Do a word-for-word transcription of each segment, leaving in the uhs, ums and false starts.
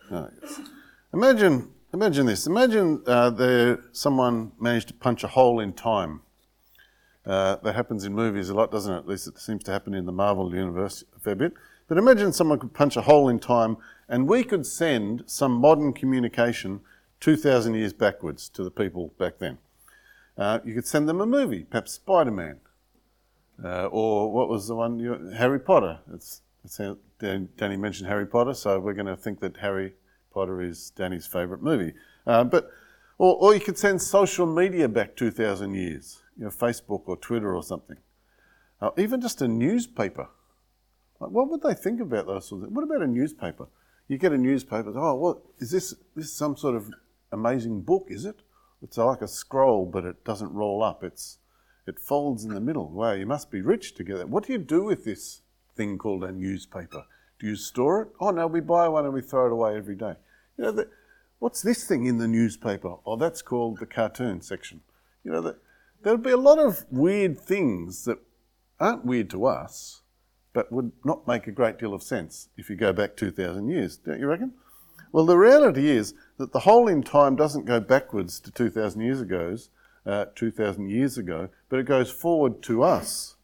Oh, yes. Imagine, imagine this. Imagine uh, there someone managed to punch a hole in time. Uh, that happens in movies a lot, doesn't it? At least it seems to happen in the Marvel universe a fair bit. But imagine someone could punch a hole in time and we could send some modern communication two thousand years backwards to the people back then. Uh, you could send them a movie, perhaps Spider-Man. Uh, or what was the one? You, Harry Potter. It's, it's how Danny mentioned Harry Potter, so we're going to think that Harry Potter is Danny's favourite movie. Uh, but or, or you could send social media back two thousand years, you know, Facebook or Twitter or something. Uh, even just a newspaper. Like, what would they think about those sorts of things? What about a newspaper? You get a newspaper. Oh, what is this? This is some sort of amazing book, is it? It's like a scroll, but it doesn't roll up. It's it folds in the middle. Wow, you must be rich to get that. What do you do with this thing called a newspaper? Do you store it? Oh no, we buy one and we throw it away every day. You know, the, what's this thing in the newspaper? Oh, that's called the cartoon section. You know, the, there'll be a lot of weird things that aren't weird to us, but would not make a great deal of sense if you go back two thousand years, don't you reckon? Well, the reality is that the hole in time doesn't go backwards to two thousand years ago, uh, two thousand years ago, but it goes forward to us.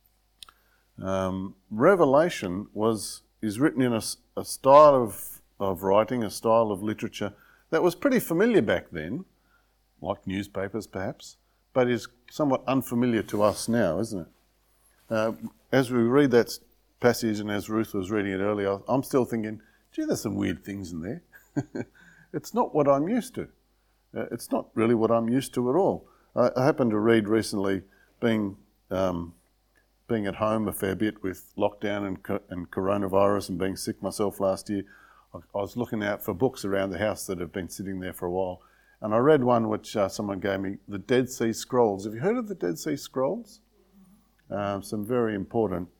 Um, Revelation was is written in a, a style of, of writing, a style of literature that was pretty familiar back then, like newspapers perhaps, but is somewhat unfamiliar to us now, isn't it? Uh, as we read that passage and as Ruth was reading it earlier, I'm still thinking, gee, there's some weird things in there. It's not what I'm used to. Uh, it's not really what I'm used to at all. I, I happened to read recently, being um, being at home a fair bit with lockdown and, co- and coronavirus and being sick myself last year, I, I was looking out for books around the house that have been sitting there for a while. And I read one which uh, someone gave me, The Dead Sea Scrolls. Have you heard of the Dead Sea Scrolls? Um, some very important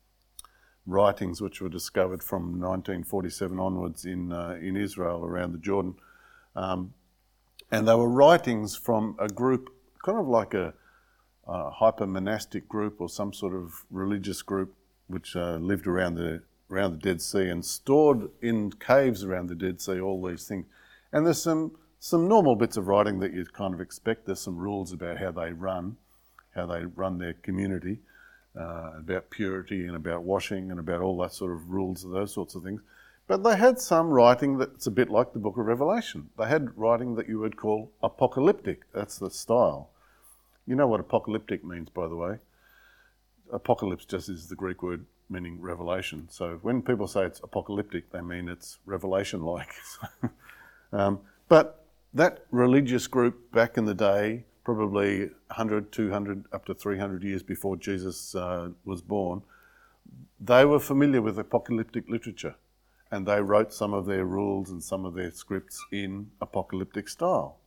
writings which were discovered from nineteen forty-seven onwards in uh, in Israel around the Jordan. Um, and they were writings from a group, kind of like a, a hyper-monastic group or some sort of religious group which uh, lived around the around the Dead Sea and stored in caves around the Dead Sea all these things. And there's some, some normal bits of writing that you'd kind of expect. There's some rules about how they run, how they run their community. Uh, about purity and about washing and about all that sort of rules and those sorts of things. But they had some writing that's a bit like the book of Revelation. They had writing that you would call apocalyptic. That's the style. You know what apocalyptic means, by the way. Apocalypse just is the Greek word meaning revelation. So when people say it's apocalyptic, they mean it's revelation-like. um, but that religious group back in the day, probably one hundred, two hundred, up to three hundred years before Jesus uh, was born, they were familiar with apocalyptic literature and they wrote some of their rules and some of their scripts in apocalyptic style.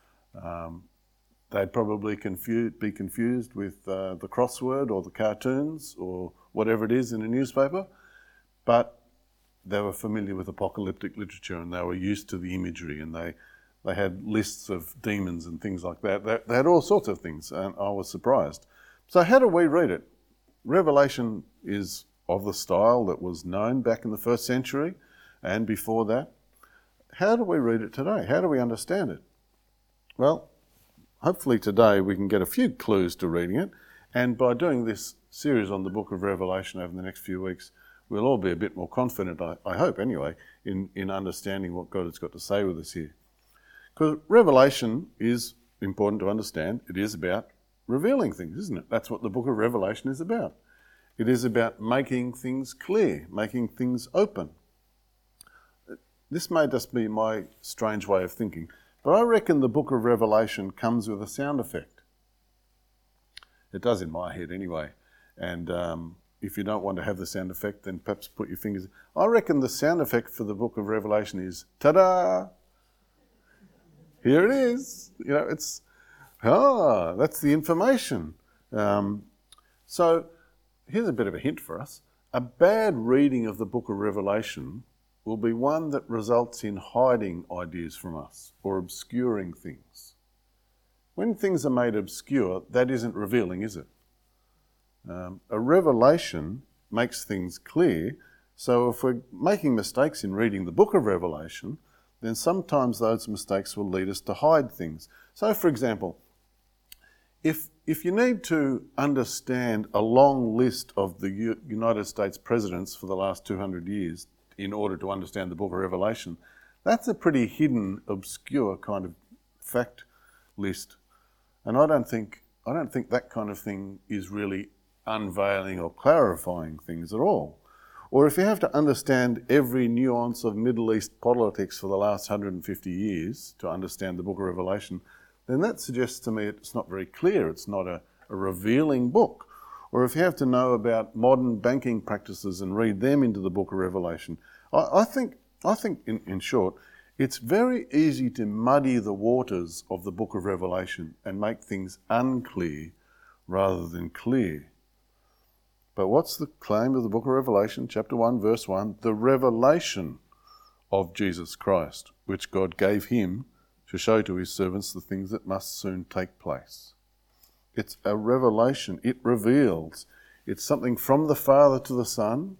Um, they'd probably confuse, be confused with uh, the crossword or the cartoons or whatever it is in a newspaper, but they were familiar with apocalyptic literature and they were used to the imagery and they They had lists of demons and things like that. They had all sorts of things, and I was surprised. So how do we read it? Revelation is of the style that was known back in the first century and before that. How do we read it today? How do we understand it? Well, hopefully today we can get a few clues to reading it, and by doing this series on the book of Revelation over the next few weeks, we'll all be a bit more confident, I, I hope anyway, in, in understanding what God has got to say with us here. Because Revelation is important to understand. It is about revealing things, isn't it? That's what the book of Revelation is about. It is about making things clear, making things open. This may just be my strange way of thinking, but I reckon the book of Revelation comes with a sound effect. It does in my head anyway. And um, if you don't want to have the sound effect, then perhaps put your fingers... I reckon the sound effect for the book of Revelation is, ta-da! Here it is. You know, it's, ah, that's the information. Um, so here's a bit of a hint for us. A bad reading of the book of Revelation will be one that results in hiding ideas from us or obscuring things. When things are made obscure, that isn't revealing, is it? Um, a revelation makes things clear, So if we're making mistakes in reading the book of Revelation, then sometimes those mistakes will lead us to hide things. So for example, if if you need to understand a long list of the U- United States presidents for the last two hundred years in order to understand the book of Revelation, that's a pretty hidden, obscure kind of fact list. And I don't think I don't think that kind of thing is really unveiling or clarifying things at all. Or if you have to understand every nuance of Middle East politics for the last one hundred fifty years to understand the book of Revelation, then that suggests to me it's not very clear. It's not a, a revealing book. Or if you have to know about modern banking practices and read them into the book of Revelation, I, I think, I think in, in short, it's very easy to muddy the waters of the book of Revelation and make things unclear rather than clear. But what's the claim of the book of Revelation, chapter one, verse one? The revelation of Jesus Christ, which God gave him to show to his servants the things that must soon take place. It's a revelation. It reveals. It's something from the Father to the Son,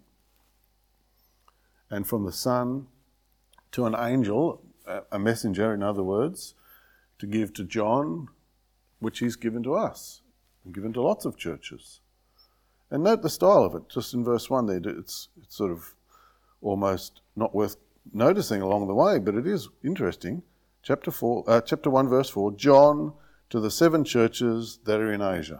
and from the Son to an angel, a messenger in other words, to give to John, which he's given to us, and given to lots of churches. And note the style of it, just in verse one there. It's, it's sort of almost not worth noticing along the way, but it is interesting. Chapter four, uh, chapter one, verse four, John to the seven churches that are in Asia.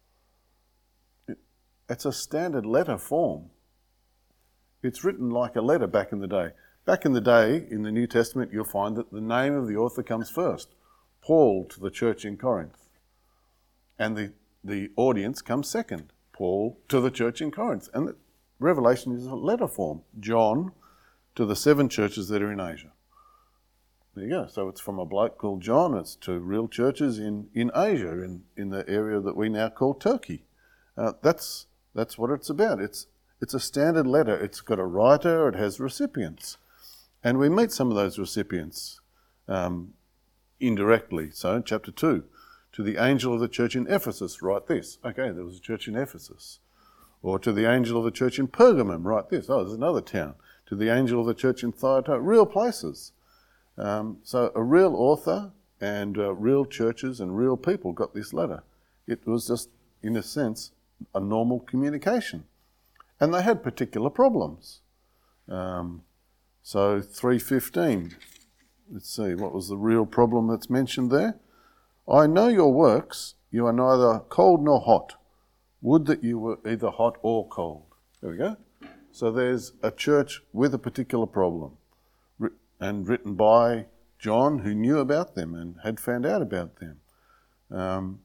It, it's a standard letter form. It's written like a letter back in the day. Back in the day, in the New Testament, you'll find that the name of the author comes first. Paul to the church in Corinth. And the, the audience comes second. Paul to the church in Corinth. And the Revelation is a letter form. John to the seven churches that are in Asia. There you go. So it's from a bloke called John. It's to real churches in, in Asia, in, in the area that we now call Turkey. Uh, that's that's what it's about. It's it's a standard letter. It's got a writer. It has recipients. And we meet some of those recipients um, indirectly. So in chapter two, to the angel of the church in Ephesus, write this. Okay, there was a church in Ephesus. Or to the angel of the church in Pergamum, write this. Oh, there's another town. To the angel of the church in Thyatira, real places. Um, so a real author and uh, real churches and real people got this letter. It was just, in a sense, a normal communication. And they had particular problems. Um, so three fifteen, let's see, what was the real problem that's mentioned there? I know your works, you are neither cold nor hot. Would that you were either hot or cold. There we go. So there's a church with a particular problem, and written by John, who knew about them and had found out about them. Um,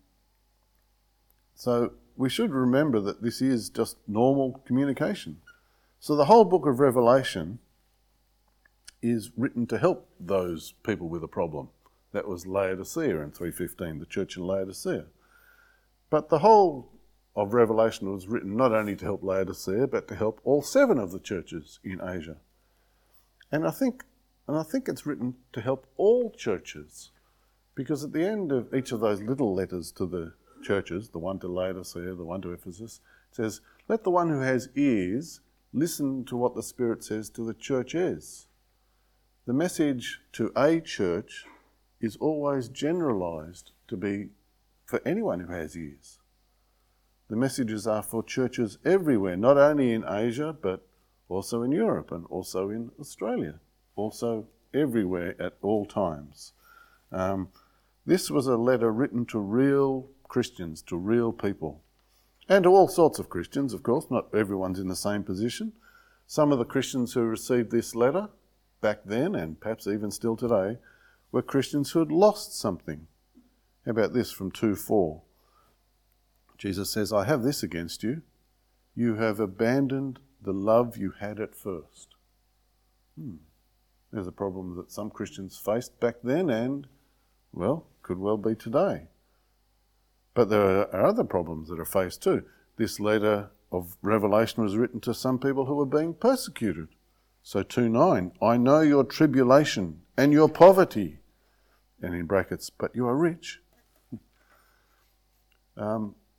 so we should remember that this is just normal communication. So the whole book of Revelation is written to help those people with a problem. That was Laodicea in three fifteen, the church in Laodicea. But the whole of Revelation was written not only to help Laodicea, but to help all seven of the churches in Asia. And I think And I think it's written to help all churches, because at the end of each of those little letters to the churches, the one to Laodicea, the one to Ephesus, it says, let the one who has ears listen to what the Spirit says to the churches. The message to a church is always generalised to be for anyone who has ears. The messages are for churches everywhere, not only in Asia, but also in Europe and also in Australia. Also everywhere at all times. Um, this was a letter written to real Christians, to real people. And to all sorts of Christians, of course. Not everyone's in the same position. Some of the Christians who received this letter back then, and perhaps even still today, were Christians who had lost something. How about this from two four? Jesus says, I have this against you. You have abandoned the love you had at first. Hmm. There's a problem that some Christians faced back then and, well, could well be today. But there are other problems that are faced too. This letter of Revelation was written to some people who were being persecuted. So two nine, I know your tribulation and your poverty, and in brackets, but you are rich. Um, this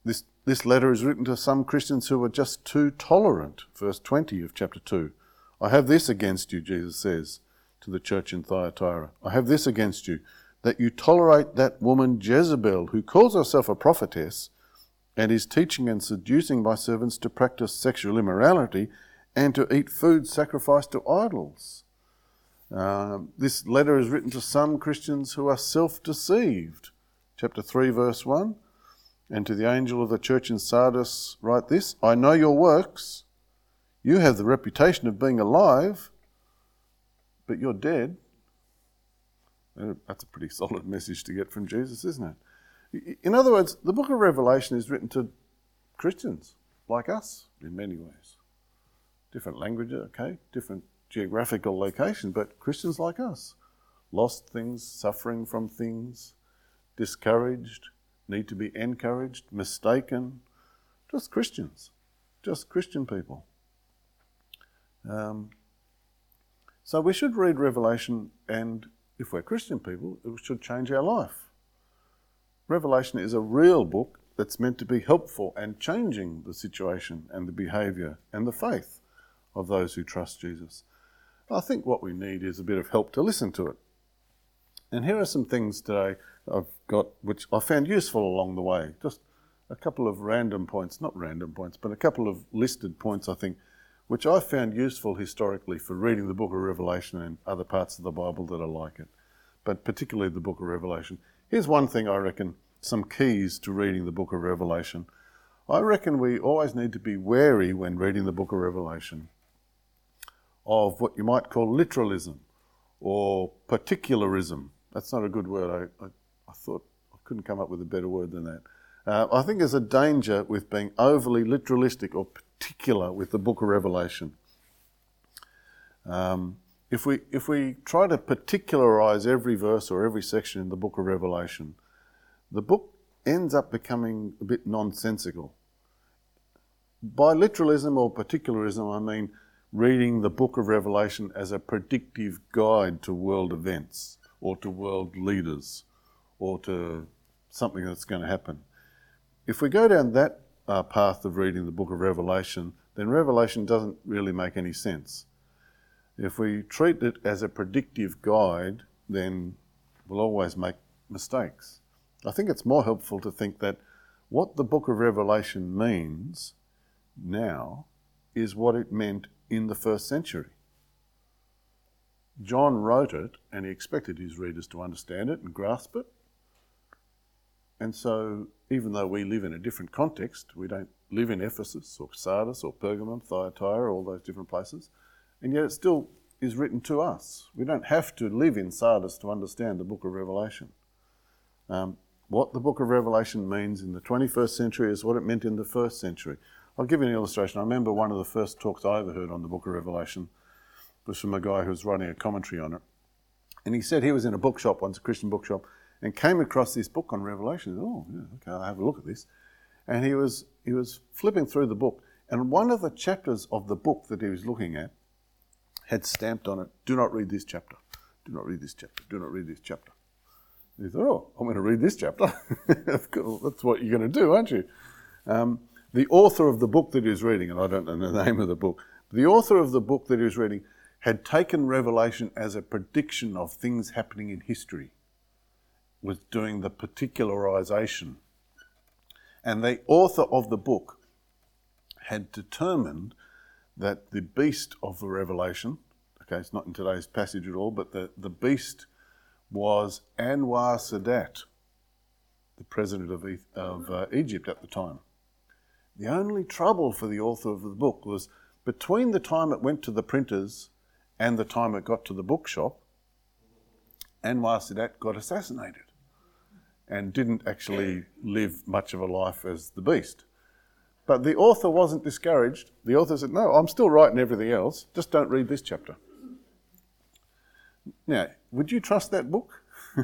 this letter is written to some Christians who are just too tolerant. Verse twenty of chapter two. I have this against you, Jesus says to the church in Thyatira. I have this against you, that you tolerate that woman Jezebel, who calls herself a prophetess, and is teaching and seducing my servants to practice sexual immorality and to eat food sacrificed to idols. Um, this letter is written to some Christians who are self-deceived. Chapter three, verse one. And to the angel of the church in Sardis write this, I know your works. You have the reputation of being alive, but you're dead. That's a pretty solid message to get from Jesus, isn't it? In other words, the book of Revelation is written to Christians like us in many ways. Different language, okay, different geographical location, but Christians like us. Lost things, suffering from things, discouraged, need to be encouraged, mistaken. Just Christians, just Christian people. Um, so we should read Revelation, and if we're Christian people, it should change our life. Revelation is a real book that's meant to be helpful and changing the situation and the behaviour and the faith of those who trust Jesus. I think what we need is a bit of help to listen to it. And here are some things today I've got which I found useful along the way. Just a couple of random points, not random points, but a couple of listed points, I think, which I found useful historically for reading the book of Revelation and other parts of the Bible that are like it, but particularly the book of Revelation. Here's one thing I reckon, some keys to reading the book of Revelation. I reckon we always need to be wary when reading the book of Revelation of what you might call literalism or particularism. That's not a good word. I, I, I thought I couldn't come up with a better word than that. Uh, I think there's a danger with being overly literalistic or particular with the book of Revelation. Um, if we if we try to particularize every verse or every section in the book of Revelation, the book ends up becoming a bit nonsensical. By literalism or particularism, I mean reading the book of Revelation as a predictive guide to world events or to world leaders or to something that's going to happen. If we go down that uh, path of reading the book of Revelation, then Revelation doesn't really make any sense. If we treat it as a predictive guide, then we'll always make mistakes. I think it's more helpful to think that what the book of Revelation means now is what it meant in the first century. John wrote it and he expected his readers to understand it and grasp it. And so even though we live in a different context, we don't live in Ephesus or Sardis or Pergamum, Thyatira, all those different places, and yet it still is written to us. We don't have to live in Sardis to understand the book of Revelation. Um, what the book of Revelation means in the twenty-first century is what it meant in the first century. I'll give you an illustration. I remember one of the first talks I ever heard on the book of Revelation was from a guy who was writing a commentary on it. And he said he was in a bookshop once, a Christian bookshop, and came across this book on Revelation. Oh, yeah, okay, I'll have a look at this. And he was he was flipping through the book, and one of the chapters of the book that he was looking at had stamped on it, do not read this chapter, do not read this chapter, do not read this chapter. And he thought, oh, I'm going to read this chapter. That's what you're going to do, aren't you? Um, the author of the book that he was reading, and I don't know the name of the book, the author of the book that he was reading had taken Revelation as a prediction of things happening in history, was doing the particularization. And the author of the book had determined that the beast of the Revelation, okay, it's not in today's passage at all, but the, the beast was Anwar Sadat, the president of, of uh, Egypt at the time. The only trouble for the author of the book was between the time it went to the printers and the time it got to the bookshop, Anwar Sadat got assassinated and didn't actually live much of a life as the beast. But the author wasn't discouraged. The author said, no, I'm still writing everything else, just don't read this chapter. Now, would you trust that book?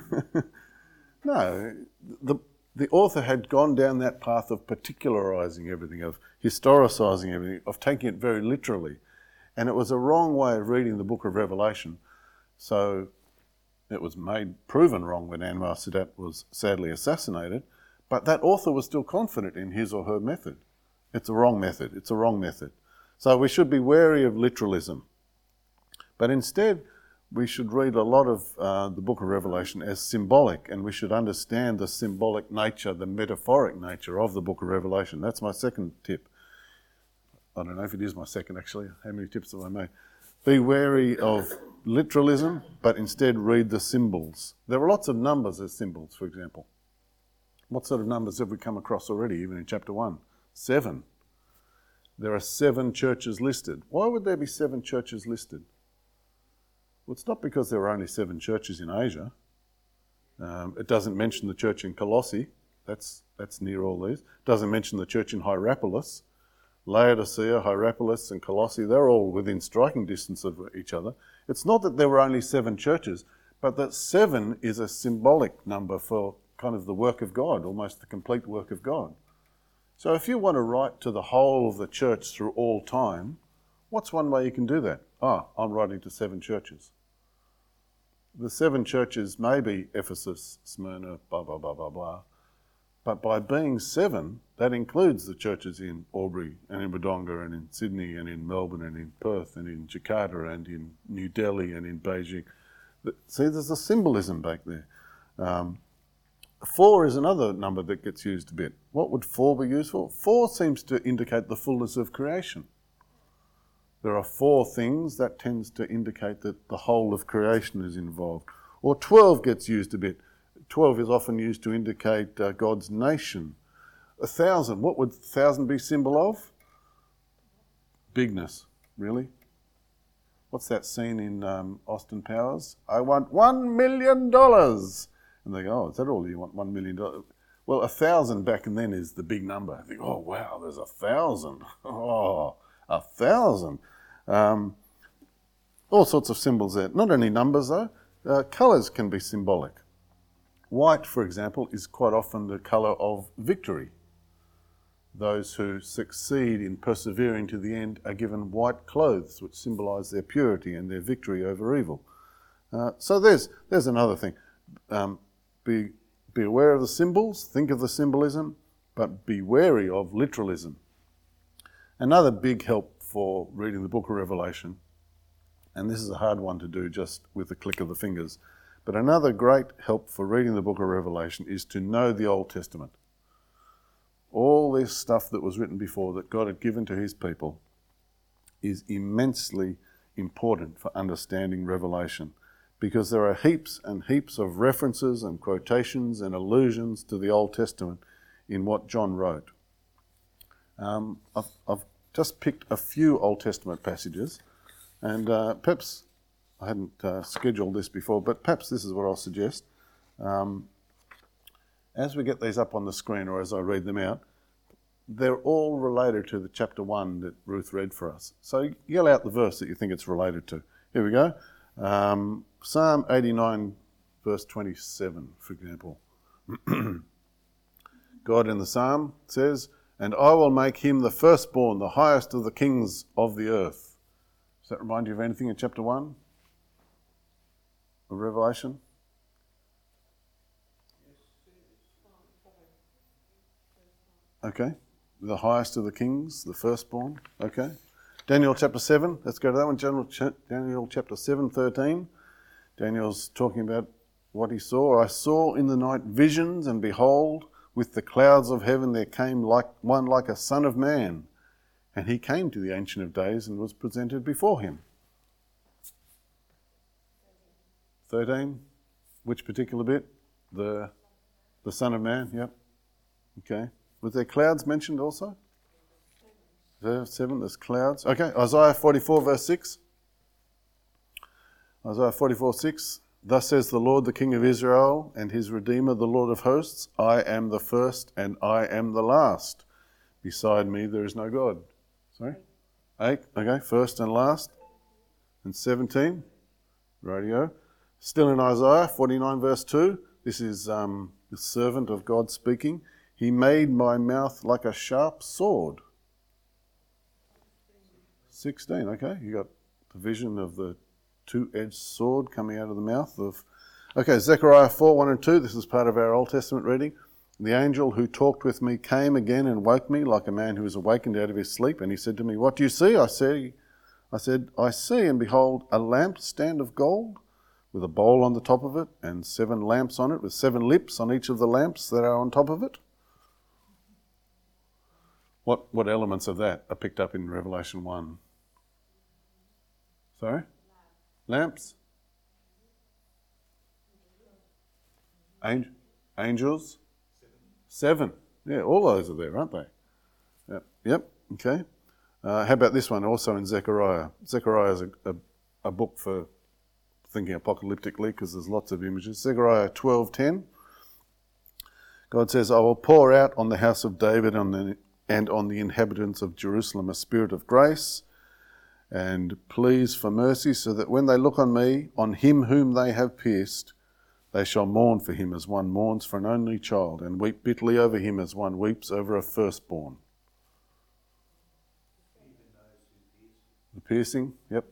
No. The, the author had gone down that path of particularizing everything, of historicizing everything, of taking it very literally. And it was a wrong way of reading the book of Revelation. So it was made, proven wrong when Anwar Sadat was sadly assassinated. But that author was still confident in his or her method. It's a wrong method. It's a wrong method. So we should be wary of literalism. But instead, we should read a lot of uh, the book of Revelation as symbolic, and we should understand the symbolic nature, the metaphoric nature of the book of Revelation. That's my second tip. I don't know if it is my second, actually. How many tips have I made? Be wary of literalism, but instead read the symbols. There are lots of numbers as symbols, for example. What sort of numbers have we come across already, even in chapter one? Seven. There are seven churches listed. Why would there be seven churches listed? Well, it's not because there are only seven churches in Asia. Um, it doesn't mention the church in Colossae. That's, that's near all these. It doesn't mention the church in Hierapolis. Laodicea, Hierapolis and Colossae, they're all within striking distance of each other. It's not that there were only seven churches, but that seven is a symbolic number for kind of the work of God, almost the complete work of God. So if you want to write to the whole of the church through all time, what's one way you can do that? Ah, I'm writing to seven churches. The seven churches may be Ephesus, Smyrna, blah, blah, blah, blah, blah. But by being seven, that includes the churches in Albury and in Wodonga and in Sydney and in Melbourne and in Perth and in Jakarta and in New Delhi and in Beijing. See, there's a symbolism back there. Um, four is another number that gets used a bit. What would four be used for? Four seems to indicate the fullness of creation. There are four things that tends to indicate that the whole of creation is involved. Or twelve gets used a bit. twelve is often used to indicate uh, God's nation. A thousand, what would thousand be symbol of? Bigness, really? What's that scene in um, Austin Powers? I want one million dollars. And they go, oh, is that all you want, one million dollars? Well, a thousand back and then is the big number. I think, oh, wow, there's a thousand. Oh, a thousand. Um, all sorts of symbols there. Not only numbers, though. Uh, colours can be symbolic. White, for example, is quite often the colour of victory. Those who succeed in persevering to the end are given white clothes, which symbolise their purity and their victory over evil. Uh, so there's there's another thing. Um, be, be aware of the symbols, think of the symbolism, but be wary of literalism. Another big help for reading the book of Revelation, and this is a hard one to do just with the click of the fingers, but another great help for reading the book of Revelation is to know the Old Testament. All this stuff that was written before that God had given to his people is immensely important for understanding Revelation, because there are heaps and heaps of references and quotations and allusions to the Old Testament in what John wrote. Um, I've, I've just picked a few Old Testament passages, and uh, perhaps I hadn't uh, scheduled this before, but perhaps this is what I'll suggest. Um, as we get these up on the screen, or as I read them out, they're all related to the chapter one that Ruth read for us. So yell out the verse that you think it's related to. Here we go. Um, Psalm eighty-nine, verse twenty-seven, for example. God in the Psalm says, "And I will make him the firstborn, the highest of the kings of the earth." Does that remind you of anything in chapter one of Revelation? Okay. The highest of the kings, the firstborn. Okay. Daniel chapter seven. Let's go to that one. Daniel, Daniel chapter seven, thirteen. Daniel's talking about what he saw. I saw in the night visions, and behold, with the clouds of heaven there came like one like a son of man. And he came to the Ancient of Days and was presented before him. thirteen. Which particular bit? The, the Son of Man, yep. Okay. Was there clouds mentioned also? Verse seven, there's clouds. Okay, Isaiah forty-four, verse six. Isaiah forty-four, six. Thus says the Lord, the King of Israel, and his Redeemer, the Lord of hosts, I am the first and I am the last. Beside me there is no God. Sorry? Eight, okay, first and last. And seventeen, radio. Still in Isaiah forty-nine, verse two. This is um, the servant of God speaking. He made my mouth like a sharp sword. sixteen, okay. You got the vision of the two-edged sword coming out of the mouth of... Okay, Zechariah four, one and two. This is part of our Old Testament reading. The angel who talked with me came again and woke me like a man who is awakened out of his sleep. And he said to me, "What do you see?" I said, I said, "I see, and behold, a lampstand of gold with a bowl on the top of it and seven lamps on it with seven lips on each of the lamps that are on top of it." What, what elements of that are picked up in Revelation one? Sorry? Lamps? Angel, angels? Seven. Yeah, all those are there, aren't they? Yep. Yep. Okay. Uh, how about this one? Also in Zechariah. Zechariah is a, a, a book for thinking apocalyptically because there's lots of images. Zechariah twelve ten. God says, "I will pour out on the house of David on the, and on the inhabitants of Jerusalem a spirit of grace and pleas for mercy, so that when they look on me, on him whom they have pierced, they shall mourn for him as one mourns for an only child, and weep bitterly over him as one weeps over a firstborn." The piercing, yep.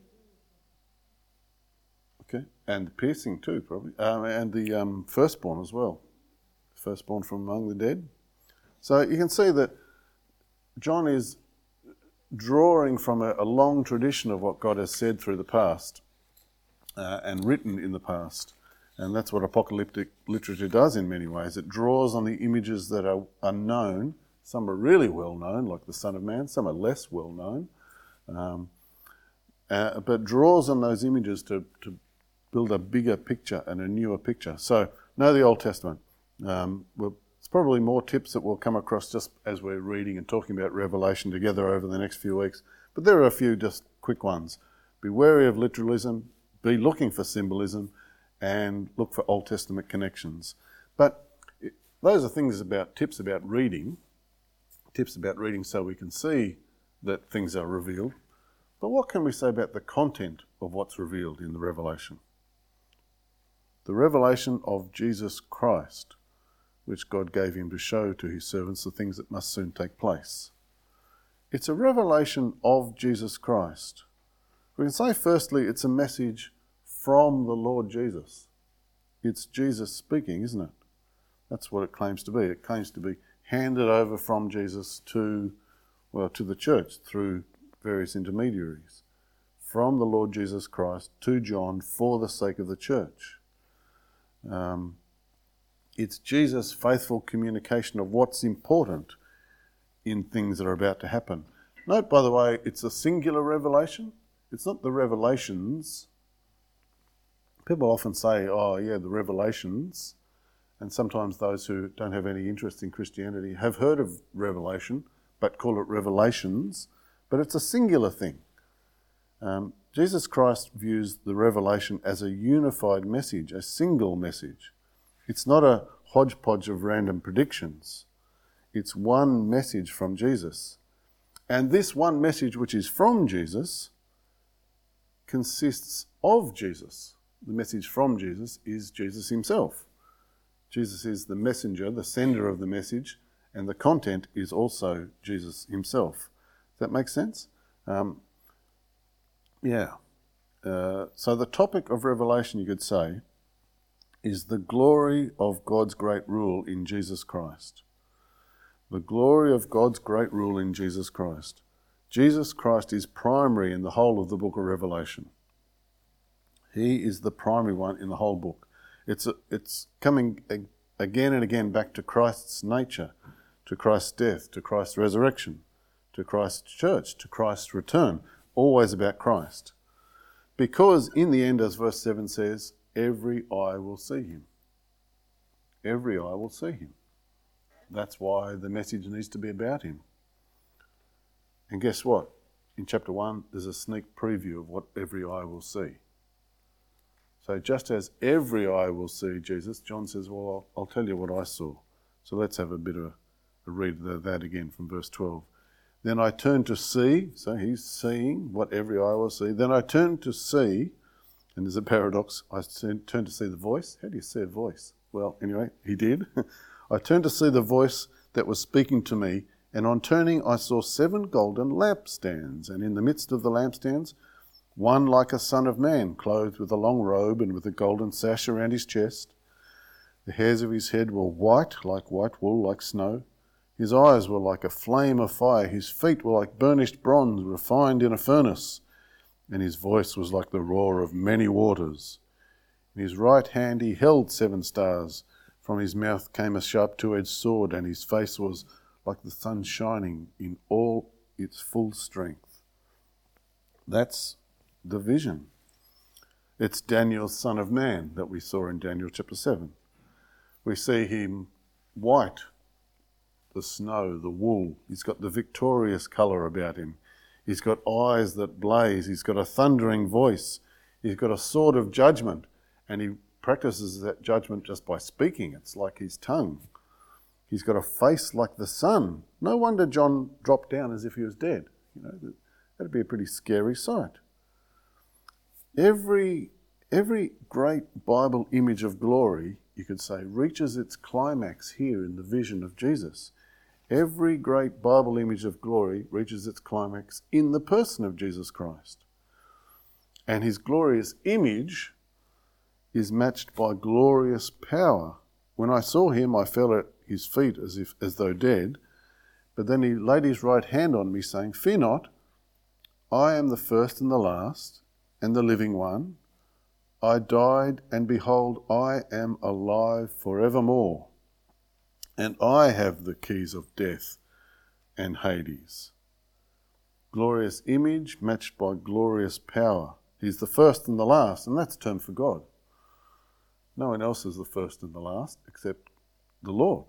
Okay, and the piercing too, probably, um, and the um, firstborn as well. Firstborn from among the dead. So you can see that John is drawing from a, a long tradition of what God has said through the past uh, and written in the past. And that's what apocalyptic literature does in many ways. It draws on the images that are, are known. Some are really well known, like the Son of Man. Some are less well known. Um, uh, but draws on those images to, to build a bigger picture and a newer picture. So know the Old Testament. Um, we'll, it's probably more tips that we'll come across just as we're reading and talking about Revelation together over the next few weeks. But there are a few just quick ones. Be wary of literalism. Be looking for symbolism. And look for Old Testament connections. But it, those are things about tips about reading, tips about reading so we can see that things are revealed. But what can we say about the content of what's revealed in the Revelation? The revelation of Jesus Christ, which God gave him to show to his servants the things that must soon take place. It's a revelation of Jesus Christ. We can say firstly it's a message from the Lord Jesus. It's Jesus speaking, isn't it? That's what it claims to be. It claims to be handed over from Jesus to, well, to the church through various intermediaries. From the Lord Jesus Christ to John for the sake of the church. Um, it's Jesus' faithful communication of what's important in things that are about to happen. Note, by the way, it's a singular revelation. It's not the revelations. People often say, oh yeah, the revelations, and sometimes those who don't have any interest in Christianity have heard of revelation, but call it revelations, but it's a singular thing. Um, Jesus Christ views the revelation as a unified message, a single message. It's not a hodgepodge of random predictions. It's one message from Jesus. And this one message, which is from Jesus, consists of Jesus. The message from Jesus is Jesus himself. Jesus is the messenger, the sender of the message, and the content is also Jesus himself. Does that make sense? Um, yeah. Uh, so the topic of Revelation, you could say, is the glory of God's great rule in Jesus Christ. The glory of God's great rule in Jesus Christ. Jesus Christ is primary in the whole of the book of Revelation. He is the primary one in the whole book. It's a, it's coming a, again and again back to Christ's nature, to Christ's death, to Christ's resurrection, to Christ's church, to Christ's return, always about Christ. Because in the end, as verse seven says, every eye will see him. Every eye will see him. That's why the message needs to be about him. And guess what? In chapter one, there's a sneak preview of what every eye will see. So just as every eye will see Jesus, John says, well, I'll, I'll tell you what I saw. So let's have a bit of a, a read of that again from verse twelve. Then I turned to see, so he's seeing what every eye will see. Then I turned to see, and there's a paradox, I turned to see the voice. How do you see a voice? Well, anyway, he did. I turned to see the voice that was speaking to me, and on turning I saw seven golden lampstands, and in the midst of the lampstands, one like a son of man, clothed with a long robe and with a golden sash around his chest. The hairs of his head were white, like white wool, like snow. His eyes were like a flame of fire. His feet were like burnished bronze, refined in a furnace. And his voice was like the roar of many waters. In his right hand he held seven stars. From his mouth came a sharp two-edged sword, and his face was like the sun shining in all its full strength. That's the vision. It's Daniel, son of man, that we saw in Daniel chapter seven. We see him white, the snow, the wool. He's got the victorious colour about him. He's got eyes that blaze. He's got a thundering voice. He's got a sword of judgment, and he practices that judgment just by speaking. It's like his tongue. He's got a face like the sun. No wonder John dropped down as if he was dead. You know, that'd be a pretty scary sight. Every, every great Bible image of glory, you could say, reaches its climax here in the vision of Jesus. Every great Bible image of glory reaches its climax in the person of Jesus Christ. And his glorious image is matched by glorious power. When I saw him, I fell at his feet as if as though dead. But then he laid his right hand on me, saying, "Fear not, I am the first and the last, and the living one. I died, and behold, I am alive forevermore. And I have the keys of death and Hades." Glorious image matched by glorious power. He's the first and the last, and that's a term for God. No one else is the first and the last except the Lord,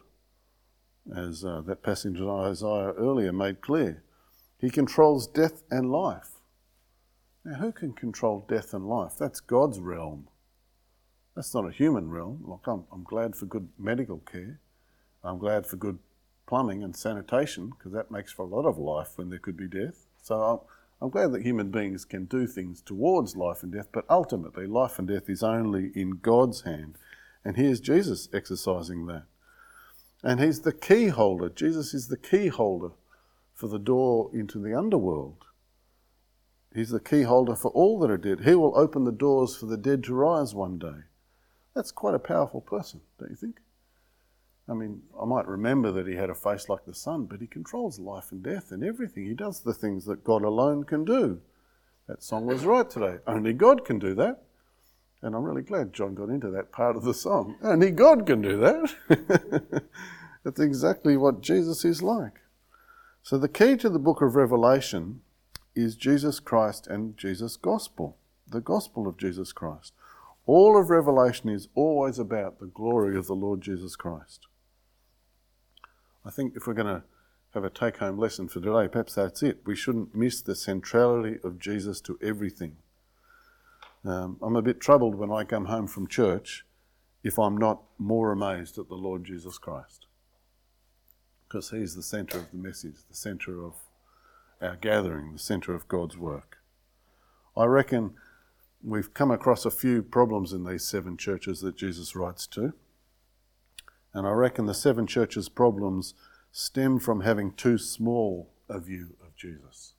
as uh, that passage in Isaiah earlier made clear. He controls death and life. Now, who can control death and life? That's God's realm. That's not a human realm. Look, I'm, I'm glad for good medical care. I'm glad for good plumbing and sanitation, because that makes for a lot of life when there could be death. So I'm, I'm glad that human beings can do things towards life and death, but ultimately life and death is only in God's hand. And here's Jesus exercising that. And he's the key holder. Jesus is the key holder for the door into the underworld. He's the key holder for all that are dead. He will open the doors for the dead to rise one day. That's quite a powerful person, don't you think? I mean, I might remember that he had a face like the sun, but he controls life and death and everything. He does the things that God alone can do. That song was right today. Only God can do that. And I'm really glad John got into that part of the song. Only God can do that. That's exactly what Jesus is like. So the key to the book of Revelation is Jesus Christ and Jesus' gospel, the gospel of Jesus Christ. All of Revelation is always about the glory of the Lord Jesus Christ. I think if we're going to have a take-home lesson for today, perhaps that's it. We shouldn't miss the centrality of Jesus to everything. Um, I'm a bit troubled when I come home from church if I'm not more amazed at the Lord Jesus Christ, because he's the centre of the message, the centre of our gathering, the centre of God's work. I reckon we've come across a few problems in these seven churches that Jesus writes to. And I reckon the seven churches' problems stem from having too small a view of Jesus.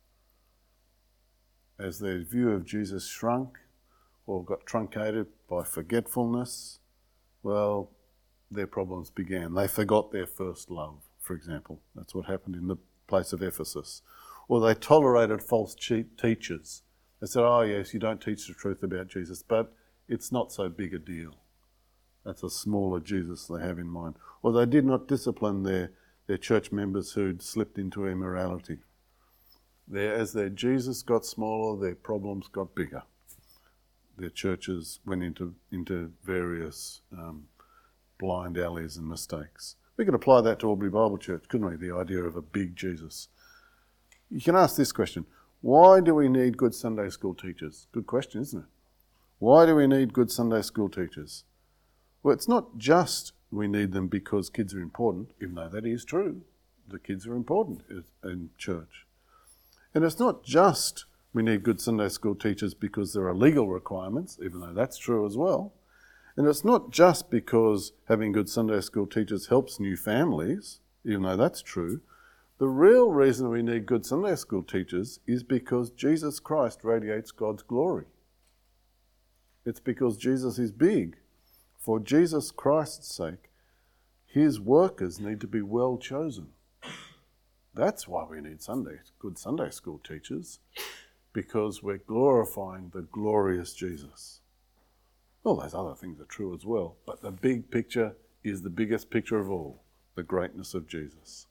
As their view of Jesus shrunk or got truncated by forgetfulness, well, their problems began. They forgot their first love, for example. That's what happened in the place of Ephesus. Or they tolerated false cheat teachers. They said, oh yes, you don't teach the truth about Jesus, but it's not so big a deal. That's a smaller Jesus they have in mind. Or they did not discipline their, their church members who'd slipped into immorality. Their, as their Jesus got smaller, their problems got bigger. Their churches went into, into various um, blind alleys and mistakes. We could apply that to Albury Bible Church, couldn't we? The idea of a big Jesus. You can ask this question: why do we need good Sunday school teachers? Good question, isn't it? Why do we need good Sunday school teachers? Well, it's not just we need them because kids are important, even though that is true. The kids are important in church. And it's not just we need good Sunday school teachers because there are legal requirements, even though that's true as well. And it's not just because having good Sunday school teachers helps new families, even though that's true. The real reason we need good Sunday school teachers is because Jesus Christ radiates God's glory. It's because Jesus is big, For Jesus Christ's sake, his workers need to be well chosen. That's why we need Sunday, good Sunday school teachers, because we're glorifying the glorious Jesus. All those other things are true as well, but the big picture is the biggest picture of all, the greatness of Jesus.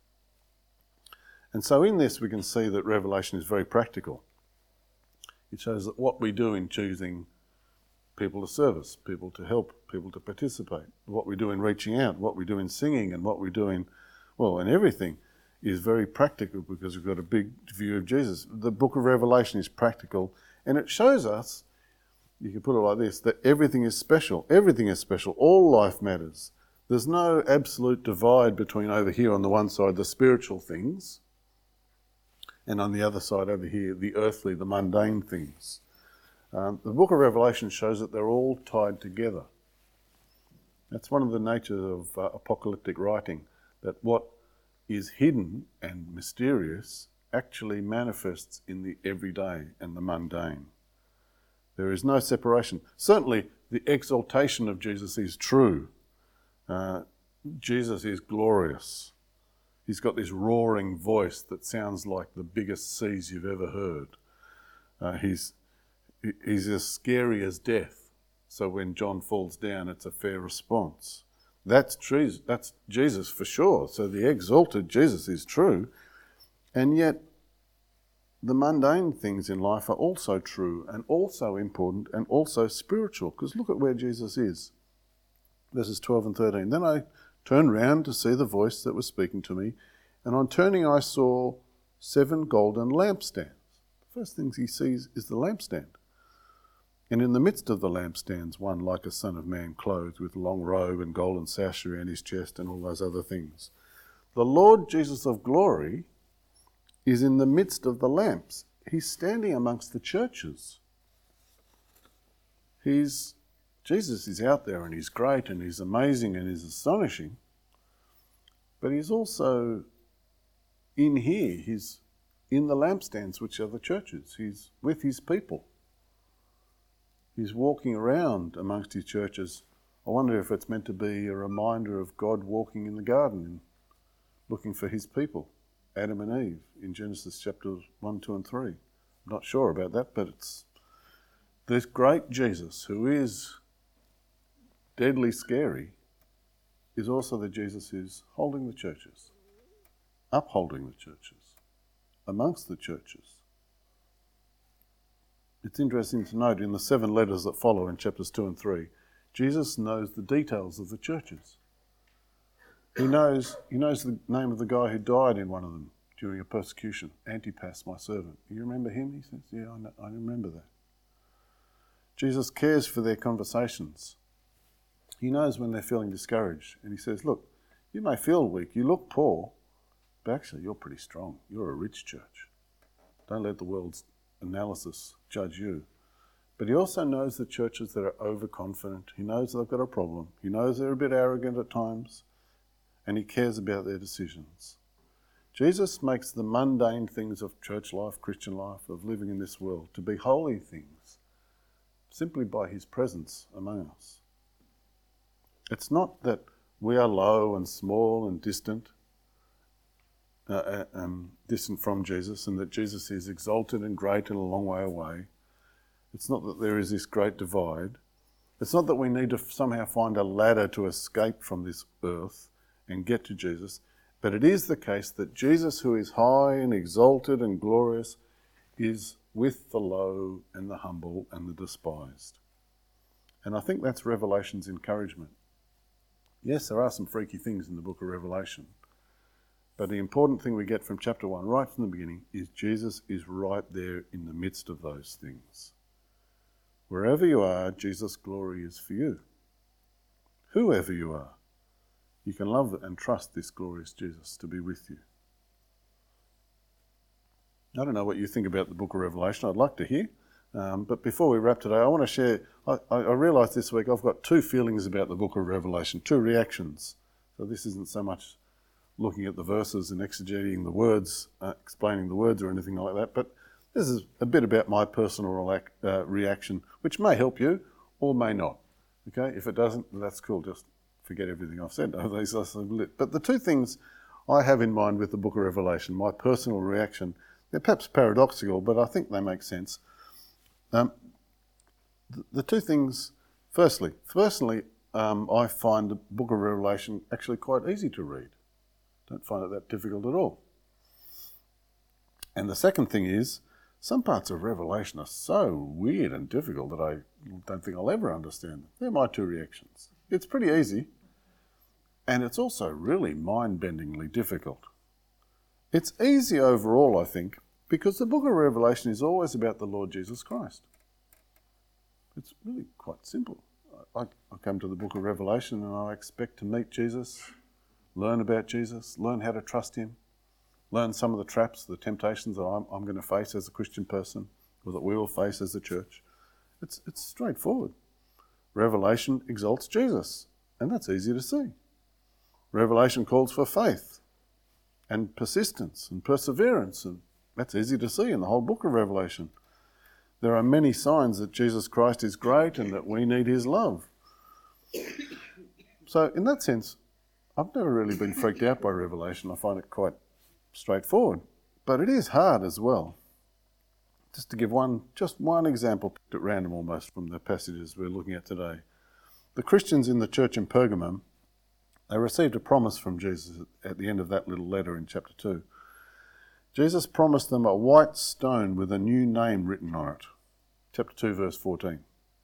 And so in this we can see that Revelation is very practical. It shows that what we do in choosing people to service, people to help, people to participate, what we do in reaching out, what we do in singing, and what we do in, well, in everything is very practical because we've got a big view of Jesus. The book of Revelation is practical, and it shows us, you can put it like this, that everything is special. Everything is special. All life matters. There's no absolute divide between over here on the one side, the spiritual things, and on the other side over here, the earthly, the mundane things. Um, the book of Revelation shows that they're all tied together. That's one of the natures of uh, apocalyptic writing, that what is hidden and mysterious actually manifests in the everyday and the mundane. There is no separation. Certainly, the exaltation of Jesus is true. Uh, Jesus is glorious. He's got this roaring voice that sounds like the biggest seas you've ever heard. Uh, he's He's as scary as death. So when John falls down, it's a fair response. That's true. That's Jesus for sure. So the exalted Jesus is true. And yet the mundane things in life are also true and also important and also spiritual. Because look at where Jesus is. Verses twelve and thirteen. Then I turned round to see the voice that was speaking to me. And on turning I saw seven golden lampstands. The first thing he sees is the lampstand. And in the midst of the lampstands, one like a son of man, clothed with a long robe and golden sash around his chest and all those other things. The Lord Jesus of glory is in the midst of the lamps. He's standing amongst the churches. He's, Jesus is out there and he's great and he's amazing and he's astonishing. But he's also in here. He's in the lampstands, which are the churches. He's with his people. He's walking around amongst his churches. I wonder if it's meant to be a reminder of God walking in the garden and looking for his people, Adam and Eve, in Genesis chapters one, two and three. I'm not sure about that, but it's this great Jesus who is deadly scary is also the Jesus who's holding the churches, upholding the churches, amongst the churches. It's interesting to note in the seven letters that follow in chapters two and three, Jesus knows the details of the churches. He knows he knows the name of the guy who died in one of them during a persecution, Antipas, my servant. You remember him? He says, yeah, I, know, I remember that. Jesus cares for their conversations. He knows when they're feeling discouraged. And he says, look, you may feel weak, you look poor, but actually you're pretty strong. You're a rich church. Don't let the world's analysis judge you. But he also knows the churches that are overconfident. He knows they've got a problem. He knows they're a bit arrogant at times, and he cares about their decisions. Jesus makes the mundane things of church life, Christian life, of living in this world, to be holy things, simply by his presence among us. It's not that we are low and small and distant, Uh, um, distant from Jesus, and that Jesus is exalted and great and a long way away. It's not that there is this great divide. It's not that we need to somehow find a ladder to escape from this earth and get to Jesus, but it is the case that Jesus, who is high and exalted and glorious, is with the low and the humble and the despised. And I think that's Revelation's encouragement. Yes, there are some freaky things in the book of Revelation, but the important thing we get from chapter one, right from the beginning, is Jesus is right there in the midst of those things. Wherever you are, Jesus' glory is for you. Whoever you are, you can love and trust this glorious Jesus to be with you. I don't know what you think about the book of Revelation. I'd like to hear. Um, but before we wrap today, I want to share, I, I realised this week I've got two feelings about the book of Revelation, two reactions. So this isn't so much looking at the verses and exegeting the words, uh, explaining the words or anything like that, but this is a bit about my personal relac- uh, reaction, which may help you or may not. Okay, if it doesn't, that's cool. Just forget everything I've said. But the two things I have in mind with the book of Revelation, my personal reaction, they're perhaps paradoxical, but I think they make sense. Um, the, the two things, firstly, firstly, um, I find the book of Revelation actually quite easy to read. Don't find it that difficult at all. And the second thing is, some parts of Revelation are so weird and difficult that I don't think I'll ever understand them. They're my two reactions. It's pretty easy, and it's also really mind-bendingly difficult. It's easy overall, I think, because the book of Revelation is always about the Lord Jesus Christ. It's really quite simple. I, I come to the book of Revelation and I expect to meet Jesus, learn about Jesus, learn how to trust him, learn some of the traps, the temptations that I'm, I'm going to face as a Christian person, or that we will face as a church. It's, it's straightforward. Revelation exalts Jesus, and that's easy to see. Revelation calls for faith and persistence and perseverance, and that's easy to see in the whole book of Revelation. There are many signs that Jesus Christ is great and that we need his love. So in that sense, I've never really been freaked out by Revelation. I find it quite straightforward, but it is hard as well. Just to give one, just one example at random almost from the passages we're looking at today. The Christians in the church in Pergamum, they received a promise from Jesus at the end of that little letter in chapter two. Jesus promised them a white stone with a new name written on it. Chapter two, verse fourteen.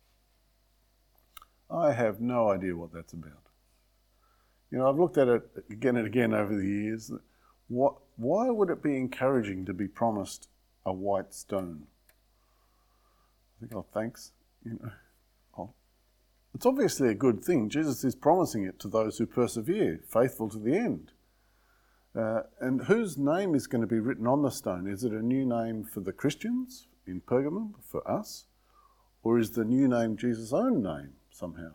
I have no idea what that's about. You know, I've looked at it again and again over the years. What, why would it be encouraging to be promised a white stone? I think, oh, thanks. You know, oh. It's obviously a good thing. Jesus is promising it to those who persevere, faithful to the end. Uh, and whose name is going to be written on the stone? Is it a new name for the Christians in Pergamum, for us? Or is the new name Jesus' own name somehow?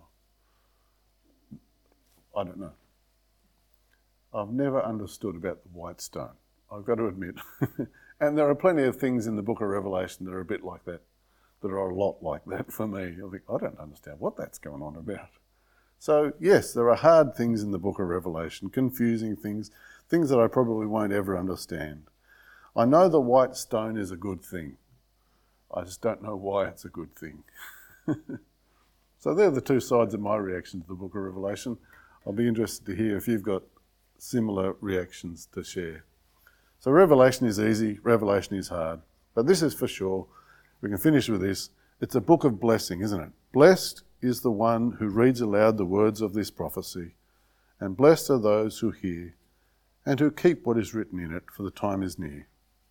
I don't know. I've never understood about the white stone, I've got to admit. And there are plenty of things in the book of Revelation that are a bit like that, that are a lot like that for me. I think, I don't understand what that's going on about. So yes, there are hard things in the book of Revelation, confusing things, things that I probably won't ever understand. I know the white stone is a good thing. I just don't know why it's a good thing. So they're the two sides of my reaction to the book of Revelation. I'll be interested to hear if you've got similar reactions to share. So Revelation is easy, Revelation is hard, but this is for sure. We can finish with this. It's a book of blessing, isn't it? Blessed is the one who reads aloud the words of this prophecy, and blessed are those who hear and who keep what is written in it, for the time is near.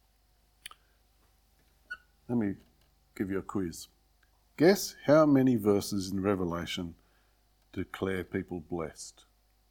Let me give you a quiz. Guess how many verses in Revelation declare people blessed?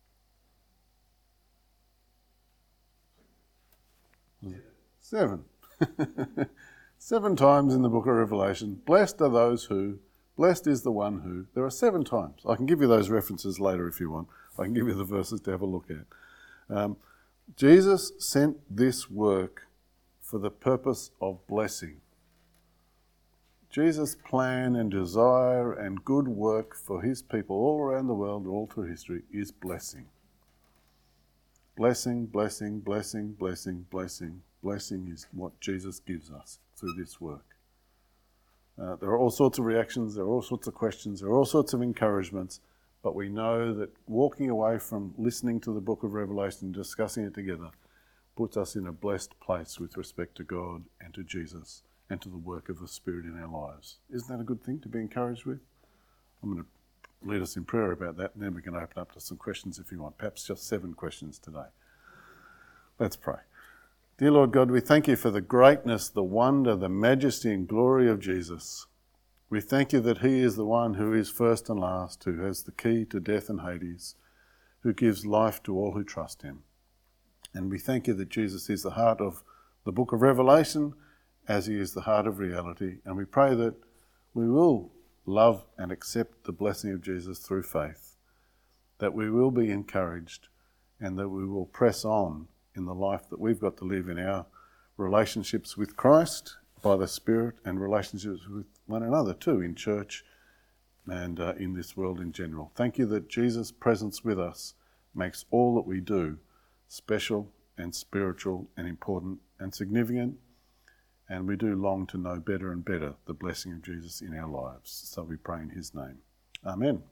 Seven. Seven times in the book of Revelation. Blessed are those who, blessed is the one who. There are seven times. I can give you those references later if you want. I can give you the verses to have a look at. Um, Jesus sent this work for the purpose of blessing. Jesus' plan and desire and good work for his people all around the world, all through history, is blessing. Blessing, blessing, blessing, blessing, blessing. Blessing is what Jesus gives us through this work. Uh, there are all sorts of reactions, there are all sorts of questions, there are all sorts of encouragements, but we know that walking away from listening to the book of Revelation and discussing it together puts us in a blessed place with respect to God and to Jesus and to the work of the Spirit in our lives. Isn't that a good thing to be encouraged with? I'm going to lead us in prayer about that, and then we can open up to some questions if you want, perhaps just seven questions today. Let's pray. Dear Lord God, we thank you for the greatness, the wonder, the majesty and glory of Jesus. We thank you that he is the one who is first and last, who has the key to death and Hades, who gives life to all who trust him. And we thank you that Jesus is the heart of the book of Revelation, as he is the heart of reality. And we pray that we will love and accept the blessing of Jesus through faith, that we will be encouraged, and that we will press on in the life that we've got to live in our relationships with Christ by the Spirit, and relationships with one another too, in church and uh, in this world in general. Thank you that Jesus' presence with us makes all that we do special and spiritual and important and significant, and we do long to know better and better the blessing of Jesus in our lives. So we pray in his name. Amen.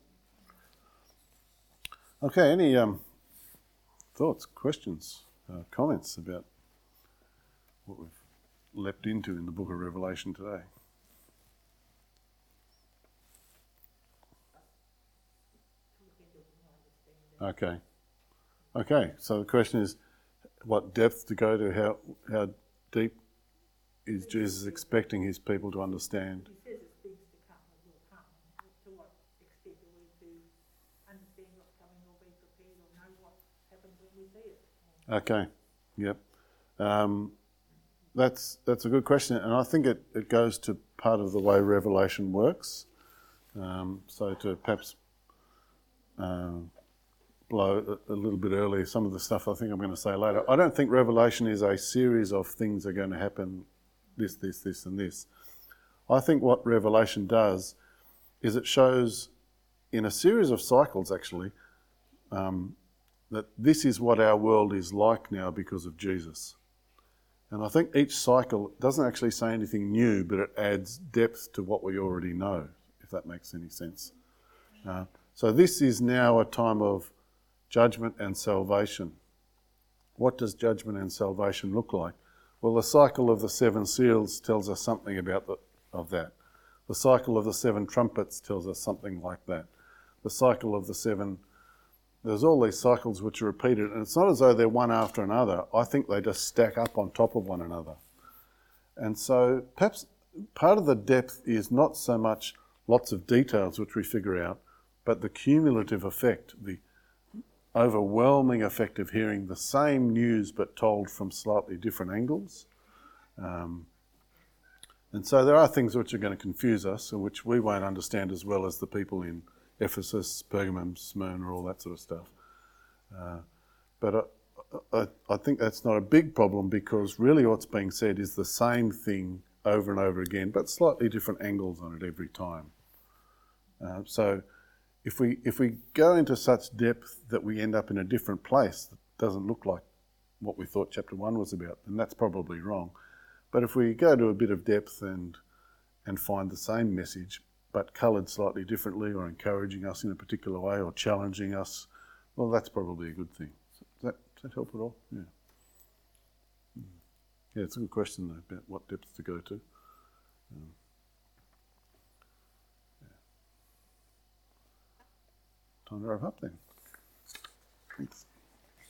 Okay, any um, thoughts, questions, uh, comments about what we've leapt into in the book of Revelation today? Okay. Okay, so the question is what depth to go to, how how deep is Jesus expecting his people to understand? He says it's things to come that will come. To what extent are we to understand what's coming or be prepared or know what happens when we see it? Okay, yep. Um, that's that's a good question, and I think it, it goes to part of the way Revelation works. Um, so to perhaps uh, blow a, a little bit earlier some of the stuff I think I'm going to say later. I don't think Revelation is a series of things that are going to happen, this, this, this and this. I think what Revelation does is it shows in a series of cycles actually um, that this is what our world is like now because of Jesus. And I think each cycle doesn't actually say anything new, but it adds depth to what we already know, if that makes any sense. Uh, so this is now a time of judgment and salvation. What does judgment and salvation look like? Well, the cycle of the seven seals tells us something about the, of that. The cycle of the seven trumpets tells us something like that. The cycle of the seven, there's all these cycles which are repeated, and it's not as though they're one after another. I think they just stack up on top of one another. And so perhaps part of the depth is not so much lots of details which we figure out, but the cumulative effect, the overwhelming effect of hearing the same news but told from slightly different angles. Um, and so there are things which are going to confuse us and which we won't understand as well as the people in Ephesus, Pergamum, Smyrna, all that sort of stuff. Uh, but I, I, I think that's not a big problem because really what's being said is the same thing over and over again, but slightly different angles on it every time. Uh, so If we if we go into such depth that we end up in a different place that doesn't look like what we thought chapter one was about, then that's probably wrong. But if we go to a bit of depth and and find the same message but coloured slightly differently or encouraging us in a particular way or challenging us, well, that's probably a good thing. Does that, does that help at all? Yeah. Yeah, it's a good question though, about what depth to go to. Um, Time to wrap up then. Thanks.